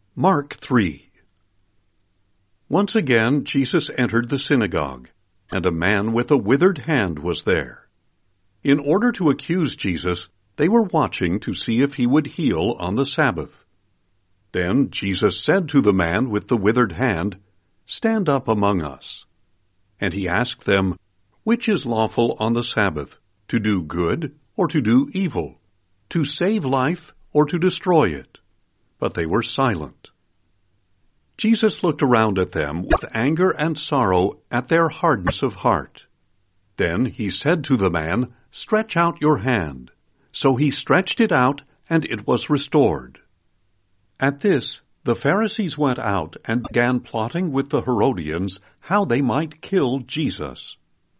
Mark 3. Once again Jesus entered the synagogue, and a man with a withered hand was there. In order to accuse Jesus, they were watching to see if he would heal on the Sabbath. Then Jesus said to the man with the withered hand, "Stand up among us." And he asked them, "Which is lawful on the Sabbath, to do good or to do evil, to save life or to destroy it?" But they were silent. Jesus looked around at them with anger and sorrow at their hardness of heart. Then he said to the man, "Stretch out your hand." So he stretched it out, and it was restored. At this, the Pharisees went out and began plotting with the Herodians how they might kill Jesus.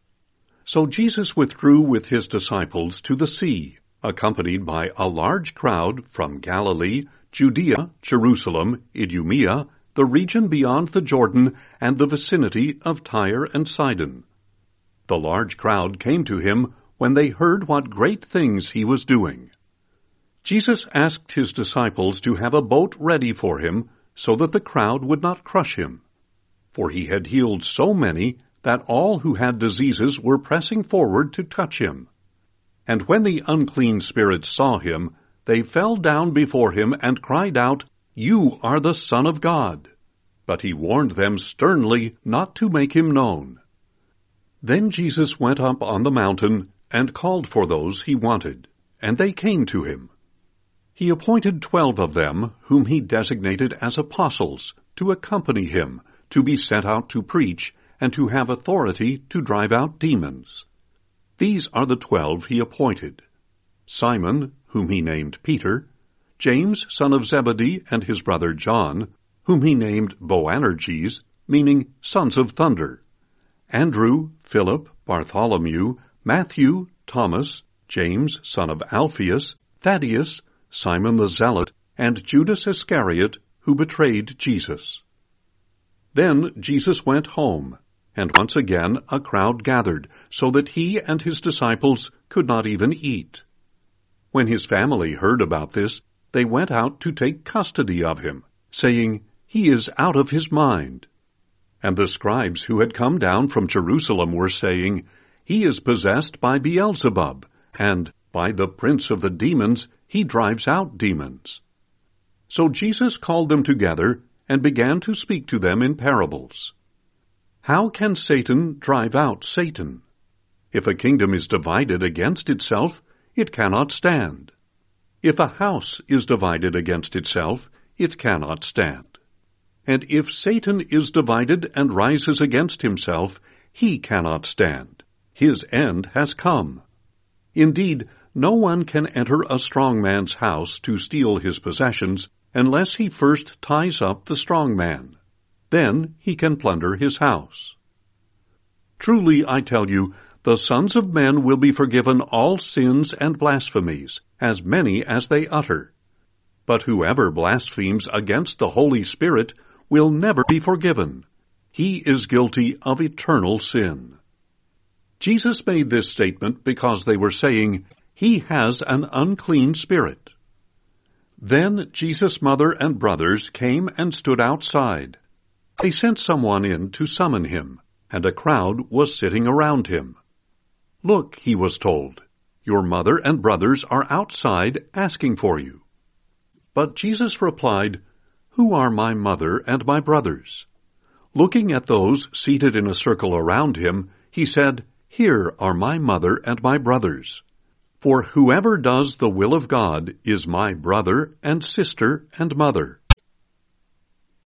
So Jesus withdrew with his disciples to the sea, accompanied by a large crowd from Galilee, Judea, Jerusalem, Idumea, the region beyond the Jordan, and the vicinity of Tyre and Sidon. The large crowd came to him when they heard what great things he was doing. Jesus asked his disciples to have a boat ready for him, so that the crowd would not crush him. For he had healed so many that all who had diseases were pressing forward to touch him. And when the unclean spirits saw him, they fell down before him and cried out, "You are the Son of God." But he warned them sternly not to make him known. Then Jesus went up on the mountain and called for those he wanted, and they came to him. He appointed 12 of them, whom he designated as apostles, to accompany him, to be sent out to preach, and to have authority to drive out demons. These are the 12 he appointed: Simon, whom he named Peter, James, son of Zebedee, and his brother John, whom he named Boanerges, meaning sons of thunder, Andrew, Philip, Bartholomew, Matthew, Thomas, James, son of Alphaeus, Thaddeus, Simon the Zealot, and Judas Iscariot, who betrayed Jesus. Then Jesus went home, and once again a crowd gathered, so that he and his disciples could not even eat. When his family heard about this, they went out to take custody of him, saying, "He is out of his mind." And the scribes who had come down from Jerusalem were saying, "He is possessed by Beelzebub, and by the prince of the demons he drives out demons." So Jesus called them together and began to speak to them in parables. "How can Satan drive out Satan? If a kingdom is divided against itself, it cannot stand. If a house is divided against itself, it cannot stand. And if Satan is divided and rises against himself, he cannot stand. His end has come. Indeed, no one can enter a strong man's house to steal his possessions unless he first ties up the strong man. Then he can plunder his house. Truly, I tell you, the sons of men will be forgiven all sins and blasphemies, as many as they utter. But whoever blasphemes against the Holy Spirit will never be forgiven. He is guilty of eternal sin." Jesus made this statement because they were saying, "He has an unclean spirit." Then Jesus' mother and brothers came and stood outside. They sent someone in to summon him, and a crowd was sitting around him. "Look," he was told, "your mother and brothers are outside asking for you." But Jesus replied, "Who are my mother and my brothers?" Looking at those seated in a circle around him, he said, "Here are my mother and my brothers. For whoever does the will of God is my brother and sister and mother."